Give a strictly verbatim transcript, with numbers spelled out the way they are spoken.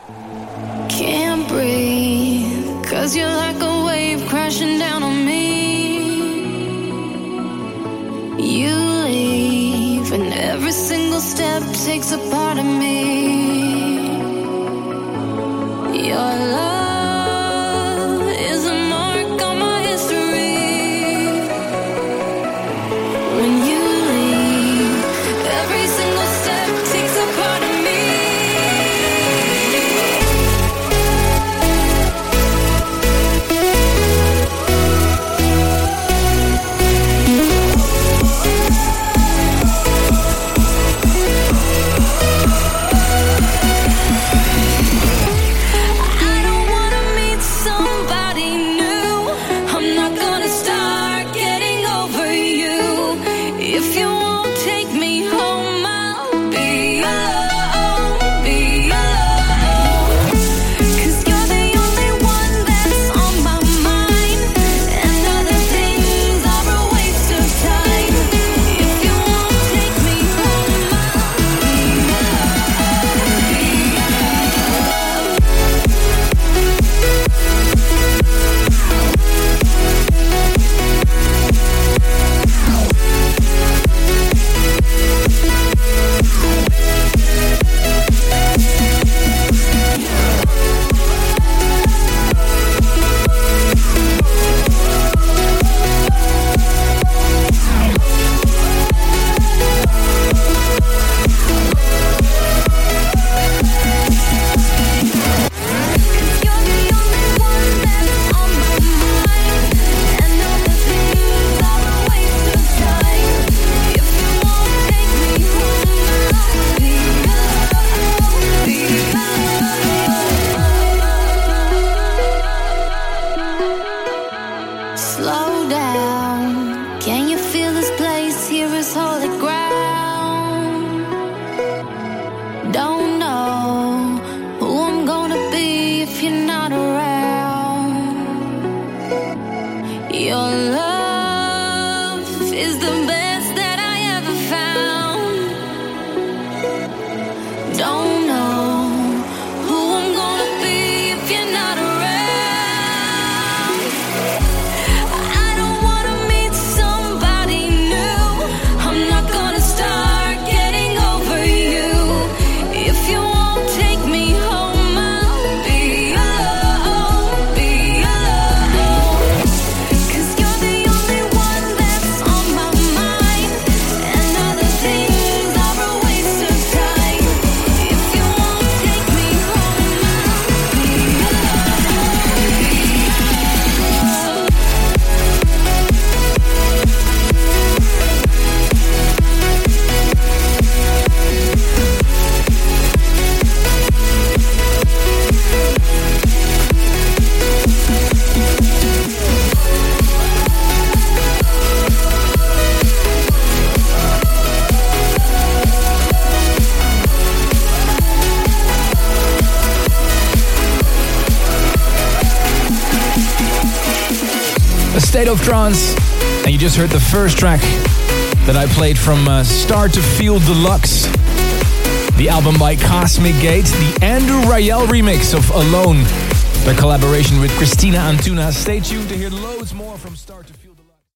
Can't breathe, 'cause you're like a wave crashing down on me. You leave, and every single step takes a part of me. Your love is a mark on my history. When you leave, every single step takes a part of me. State of Trance, and you just heard the first track that I played from uh, Start to Feel Deluxe, the album by Cosmic Gate, the Andrew Rayel remix of Alone, their collaboration with Christina Antuna. Stay tuned to hear loads more from Start to Feel.